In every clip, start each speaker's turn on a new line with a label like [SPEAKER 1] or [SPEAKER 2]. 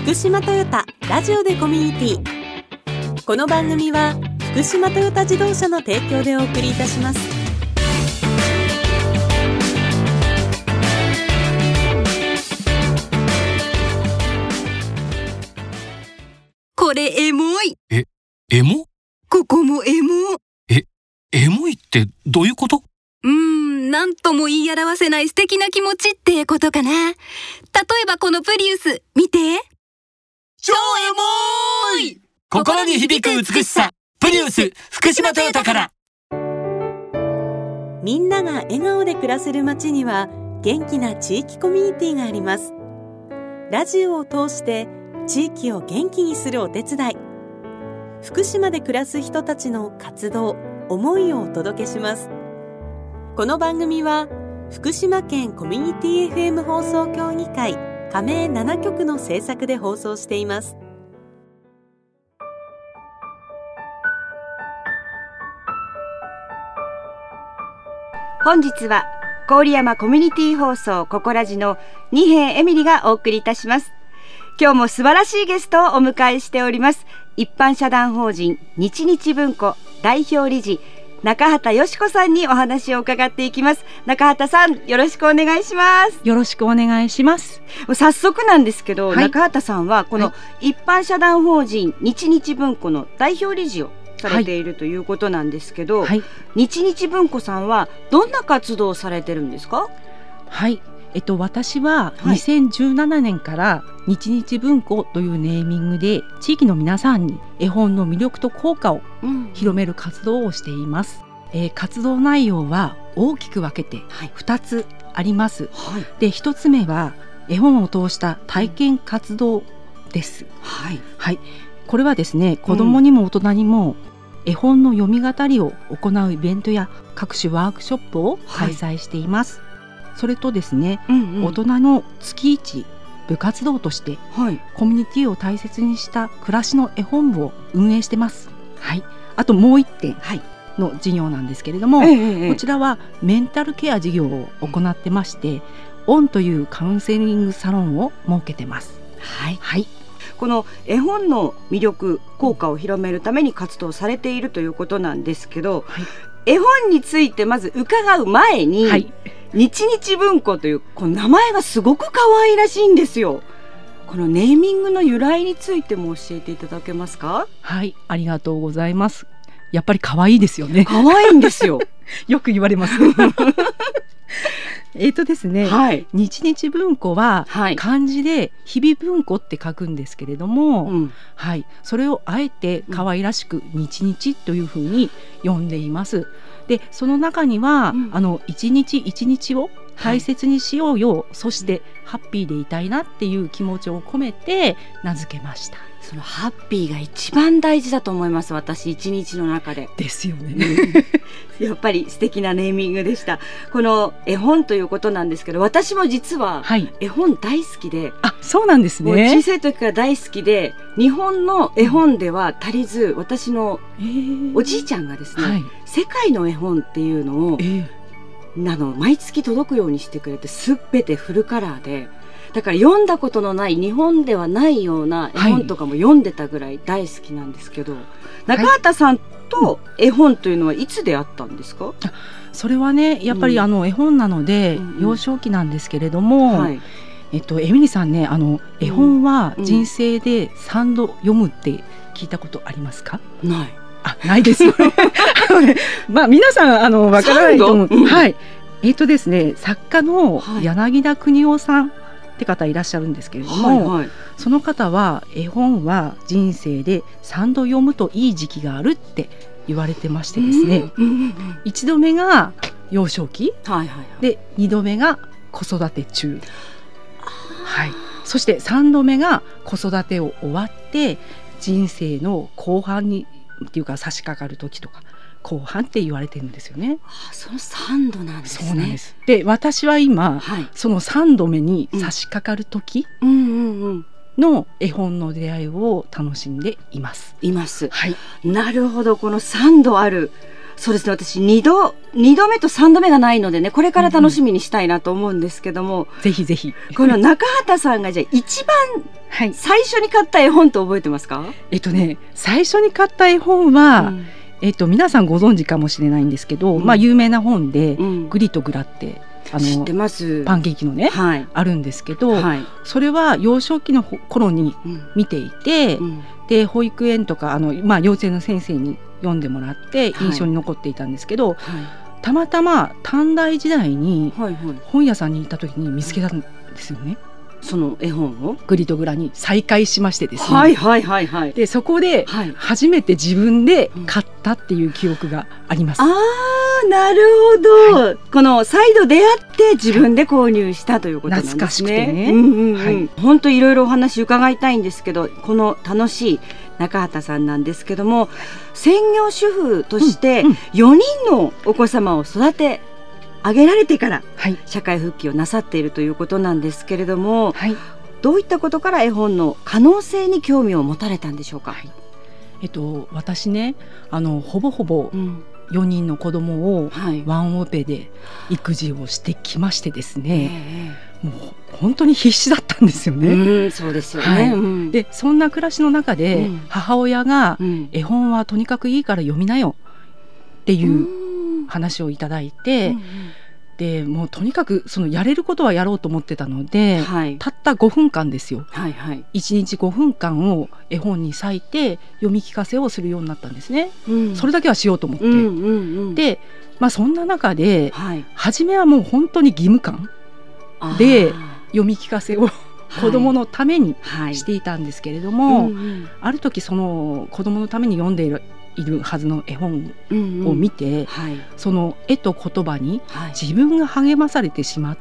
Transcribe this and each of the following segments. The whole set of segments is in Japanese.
[SPEAKER 1] 福島トヨタラジオでコミュニティ。この番組は福島トヨタ自動車の提供でお送りいたします。
[SPEAKER 2] これエモい。
[SPEAKER 3] エモ？
[SPEAKER 2] ここもエモ。
[SPEAKER 3] エモいってどういうこと？
[SPEAKER 2] なんとも言い表せない素敵な気持ちってことかな。例えばこのプリウス見て、
[SPEAKER 3] 超エモい。心に響く美しさ、プリウス福島トヨタから。
[SPEAKER 1] みんなが笑顔で暮らせる街には元気な地域コミュニティがあります。ラジオを通して地域を元気にするお手伝い、福島で暮らす人たちの活動、思いをお届けします。この番組は福島県コミュニティ FM 放送協議会加盟7局の制作で放送しています。
[SPEAKER 4] 本日は郡山コミュニティ放送ココラジの二瓶エミリがお送りいたします。今日も素晴らしいゲストをお迎えしております。一般社団法人日日文庫代表理事中畑よし子さんにお話を伺っていきます。中畑さん、よろしくお願いします。
[SPEAKER 5] よろしくお願いします。
[SPEAKER 4] 早速なんですけど、
[SPEAKER 5] はい、
[SPEAKER 4] 中畑さんはこの一般社団法人日日文庫の代表理事をされているということなんですけど、日日文庫さんはどんな活動をされてるんですか？
[SPEAKER 5] はい、私は2017年から日日文庫というネーミングで地域の皆さんに絵本の魅力と効果を広める活動をしています。活動内容は大きく分けて2つあります。で、1つ目は絵本を通した体験活動です。これはですね、子どもにも大人にも絵本の読み語りを行うイベントや各種ワークショップを開催しています。それとですね、大人の月一部活動として、コミュニティを大切にした暮らしの絵本部を運営してます。あともう一点の事業なんですけれども、こちらはメンタルケア事業を行ってまして、オンというカウンセリングサロンを設けてます。
[SPEAKER 4] この絵本の魅力効果を広めるために活動されているということなんですけど、絵本についてまず伺う前に、日日文庫というこの名前がすごく可愛らしいんですよ。このネーミングの由来についても教えていただけますか？
[SPEAKER 5] ありがとうございます。やっぱり可愛いですよね。
[SPEAKER 4] 可愛いんですよ。
[SPEAKER 5] よく言われます。ですね、日日文庫は漢字で日々文庫って書くんですけれども、それをあえて可愛らしく日日というふうに呼んでいます。で、その中には、一日一日を大切にしようよ、そしてハッピーでいたいなっていう気持ちを込めて名付けました。
[SPEAKER 4] そのハッピーが一番大事だと思います。私一日の中で
[SPEAKER 5] ですよね。
[SPEAKER 4] やっぱり素敵なネーミングでした。この絵本ということなんですけど、私も実は絵本大好きで、
[SPEAKER 5] そうなんですね。
[SPEAKER 4] 小さい時から大好きで、日本の絵本では足りず、私のおじいちゃんがですね、世界の絵本っていうのを、毎月届くようにしてくれて、すべてフルカラーで、だから読んだことのない日本ではないような絵本とかも読んでたぐらい大好きなんですけど、中畑さんと絵本というのはいつ出会ったんですか？
[SPEAKER 5] それはね、やっぱり絵本なので、幼少期なんですけれども、エミリさんね、絵本は人生で3度読むって聞いたことありますか？ないですよ。皆さんわからないと思う。ですね、作家の柳田邦夫さんって方いらっしゃるんですけれども、その方は絵本は人生で3度読むといい時期があるって言われてましてですね、1度目が幼少期、で2度目が子育て中、そして3度目が子育てを終わって人生の後半にっていうか差し掛かる時とか後半って言われてるんですよね。
[SPEAKER 4] その3度なんですね。
[SPEAKER 5] そうなんです。で、私は今、その3度目に差し掛かる時の絵本の出会いを楽しんでいます。
[SPEAKER 4] なるほど。この3度ある、 そうですね、私2度目と3度目がないのでね、これから楽しみにしたいなと思うんですけども、
[SPEAKER 5] ぜひぜひ。
[SPEAKER 4] この中畑さんがじゃあ一番最初に買った絵本って覚えてますか？
[SPEAKER 5] 最初に買った絵本は、皆さんご存知かもしれないんですけど、有名な本で、グリとグラって
[SPEAKER 4] 知ってます。
[SPEAKER 5] パンケーキのね、あるんですけど、それは幼少期の頃に見ていて、で保育園とか幼稚園の先生に読んでもらって印象に残っていたんですけど、たまたま短大時代に本屋さんに行った時に見つけたんですよね。
[SPEAKER 4] その絵本を
[SPEAKER 5] グリとグラに再会しましてですね、でそこで初めて自分で買ったっていう記憶があります。
[SPEAKER 4] なるほど、この再度出会って自分で購入したということなんですね。
[SPEAKER 5] 懐かしくてね、
[SPEAKER 4] 本当いろいろお話伺いたいんですけど、この楽しい中畑さんなんですけども、専業主婦として4人のお子様を育て上げられてから社会復帰をなさっているということなんですけれども、どういったことから絵本の可能性に興味を持たれたんでしょうか？
[SPEAKER 5] 私ね、ほぼほぼ4人の子供をワンオペで育児をしてきましてですね、もう本当に必死だったんですよね。
[SPEAKER 4] そうですよね。
[SPEAKER 5] でそんな暮らしの中で、母親が、絵本はとにかくいいから読みなよっていう話をいただいて、でもうとにかくそのやれることはやろうと思ってたので、たった5分間ですよ、1日5分間を絵本に割いて読み聞かせをするようになったんですね。それだけはしようと思って、で、そんな中で、初めはもう本当に義務感で読み聞かせを子どものためにしていたんですけれども、ある時その子どものために読んでいるはずの絵本を見て、その絵と言葉に自分が励まされてしまって、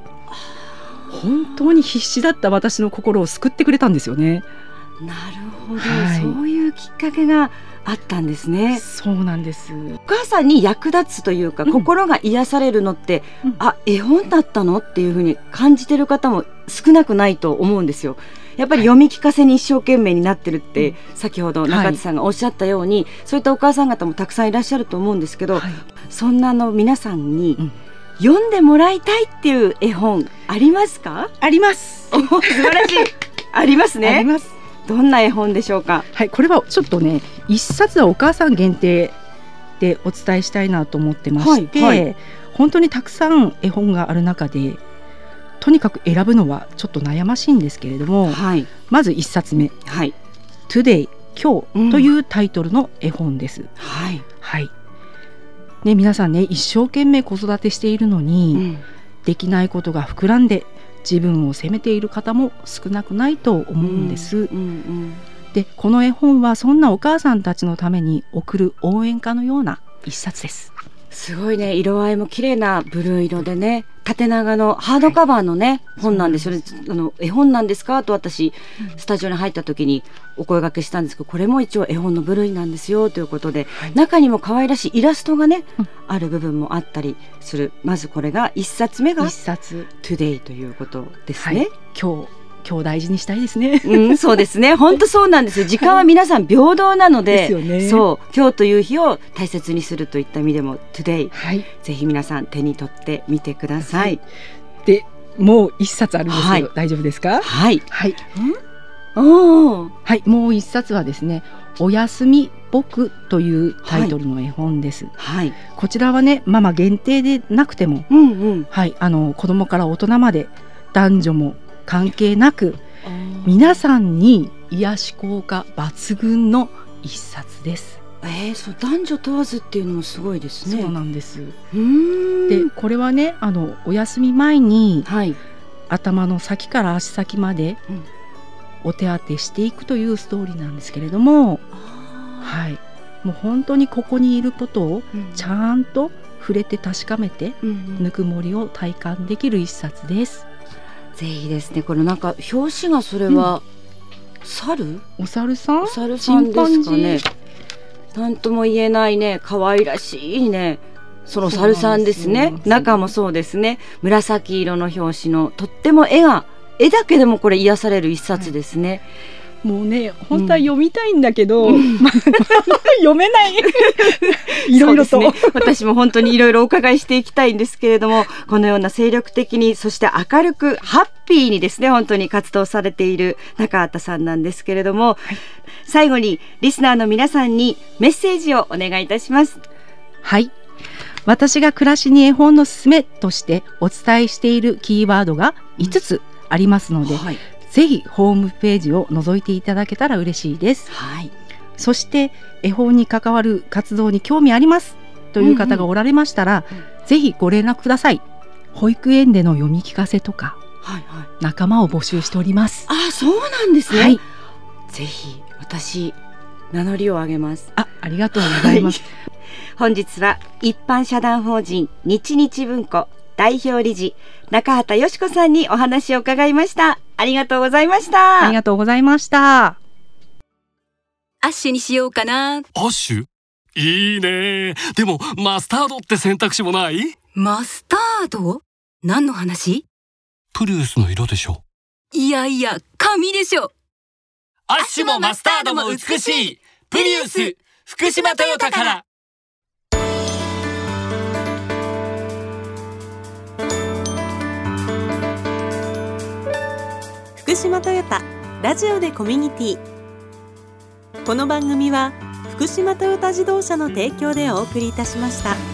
[SPEAKER 5] 本当に必死だった私の心を救ってくれたんですよね。
[SPEAKER 4] なるほど、そういうきっかけがあったんですね。
[SPEAKER 5] そうなんです。
[SPEAKER 4] お母さんに役立つというか、心が癒されるのって、絵本だったのっていうふうに感じてる方も少なくないと思うんですよ。やっぱり読み聞かせに一生懸命になってるって、先ほど中地さんがおっしゃったように、そういったお母さん方もたくさんいらっしゃると思うんですけど、そんな皆さんに読んでもらいたいっていう絵本ありますか？
[SPEAKER 5] あります。
[SPEAKER 4] 素晴らしいありますね。
[SPEAKER 5] あります。
[SPEAKER 4] どんな絵本でしょうか？
[SPEAKER 5] これはちょっとね、一冊はお母さん限定でお伝えしたいなと思ってまして、本当にたくさん絵本がある中でとにかく選ぶのはちょっと悩ましいんですけれども、まず1冊目、Today 今日というタイトルの絵本です。皆さんね、一生懸命子育てしているのに、できないことが膨らんで自分を責めている方も少なくないと思うんです。でこの絵本はそんなお母さんたちのために送る応援歌のような一冊です。
[SPEAKER 4] すごいね、色合いも綺麗なブルー色でね、縦長のハードカバーのね、本なんですよね。絵本なんですかと私、スタジオに入った時にお声掛けしたんですけど、これも一応絵本の部類なんですよということで、中にも可愛らしいイラストがね、ある部分もあったりする。まずこれが1冊目が Today ということですね。
[SPEAKER 5] 今日大事にしたいですね。
[SPEAKER 4] そうですね、本当そうなんですよ。時間は皆さん平等なので、
[SPEAKER 5] ですよね。
[SPEAKER 4] そう今日という日を大切にするといった意味でも Today、ぜひ皆さん手に取ってみてください。
[SPEAKER 5] でもう一冊あるんですけど、大丈夫ですか？もう一冊はですね、おやすみ僕というタイトルの絵本です。こちらはね、ママ限定でなくても、子供から大人まで男女も関係なく皆さんに癒し効果抜群の一冊です。
[SPEAKER 4] そう男女問わずっていうのもすごいですね。
[SPEAKER 5] そうなんです。でこれはね、お休み前に、頭の先から足先までお手当てしていくというストーリーなんですけれども、もう本当にここにいることをちゃんと触れて確かめて、ぬくもりを体感できる一冊です。
[SPEAKER 4] ぜひですね、これなんか表紙がそれは、
[SPEAKER 5] お猿さん？
[SPEAKER 4] お猿さんですかね。なんとも言えないね、可愛らしいね、そのお猿さんですね。中もそうですね、紫色の表紙のとっても絵だけでもこれ癒される一冊ですね。
[SPEAKER 5] もうね本当は読みたいんだけど、読めないいろいろと、
[SPEAKER 4] そうですね、私も本当にいろいろお伺いしていきたいんですけれども、このような精力的にそして明るくハッピーにですね本当に活動されている中畑さんなんですけれども、最後にリスナーの皆さんにメッセージをお願いいたします。
[SPEAKER 5] はい、私が暮らしに絵本のすすめとしてお伝えしているキーワードが5つありますので、ぜひホームページを覗いていただけたら嬉しいです。そして絵本に関わる活動に興味ありますという方がおられましたら、ぜひご連絡ください。保育園での読み聞かせとか、仲間を募集しております。
[SPEAKER 4] そうなんですね。ぜひ私名乗りを上げます。
[SPEAKER 5] ありがとうございます。
[SPEAKER 4] 本日は一般社団法人日日文庫代表理事中畑よし子さんにお話を伺いました。ありがとうございました。
[SPEAKER 5] ありがとうございました。
[SPEAKER 2] アッシュにしようかな。
[SPEAKER 3] アッシュいいね。でもマスタードって選択肢もない？
[SPEAKER 2] マスタード？何の話？
[SPEAKER 3] プリウスの色でしょ。
[SPEAKER 2] いやいや、紙でしょ。
[SPEAKER 3] アッシュもマスタードも美しい。プリウス福島トヨタから。
[SPEAKER 1] 福島トヨタラジオでコミュニティ。この番組は福島トヨタ自動車の提供でお送りいたしました。